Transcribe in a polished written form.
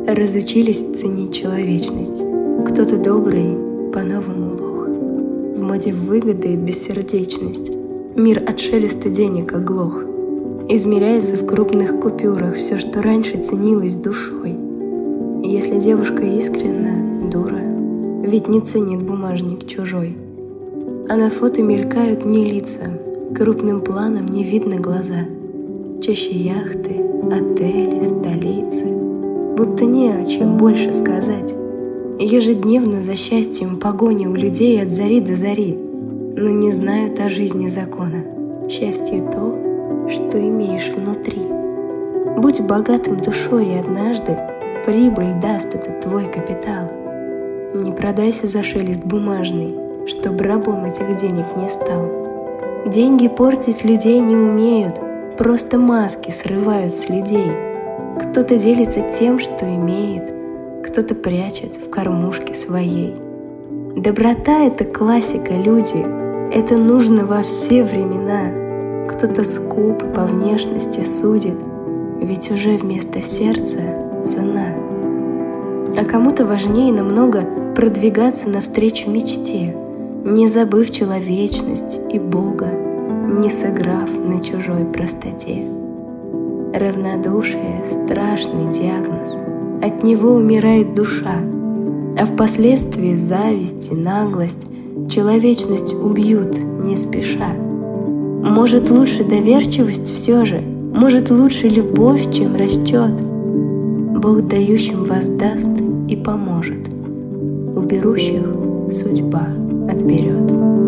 разучились ценить человечность. Кто-то добрый, по-новому лох. В моде выгоды и бессердечность. Мир от шелеста денег оглох. Измеряется в крупных купюрах все, что раньше ценилось душой. И если девушка искренна, дура, ведь не ценит бумажник чужой. А на фото мелькают не лица, крупным планом не видно глаза. Чаще яхты, отели, столицы. Будто не о чем больше сказать. Ежедневно за счастьем погоня у людей от зари до зари, но не знают о жизни закона. Счастье то, что имеешь внутри. Будь богатым душой, и однажды прибыль даст этот твой капитал. Не продайся за шелест бумажный, чтоб рабом этих денег не стал. Деньги портить людей не умеют, просто маски срывают с людей. Кто-то делится тем, что имеет, кто-то прячет в кормушке своей. Доброта — это классика, люди, это нужно во все времена. Кто-то скуп по внешности судит, ведь уже вместо сердца цена. А кому-то важнее намного продвигаться навстречу мечте, не забыв человечность и Бога, не сыграв на чужой простоте. Равнодушие — страшный диагноз, от него умирает душа, а впоследствии зависть и наглость человечность убьют не спеша. Может, лучше доверчивость все же, может, лучше любовь, чем расчет. Бог дающим воздаст и поможет, у берущих судьба отберет.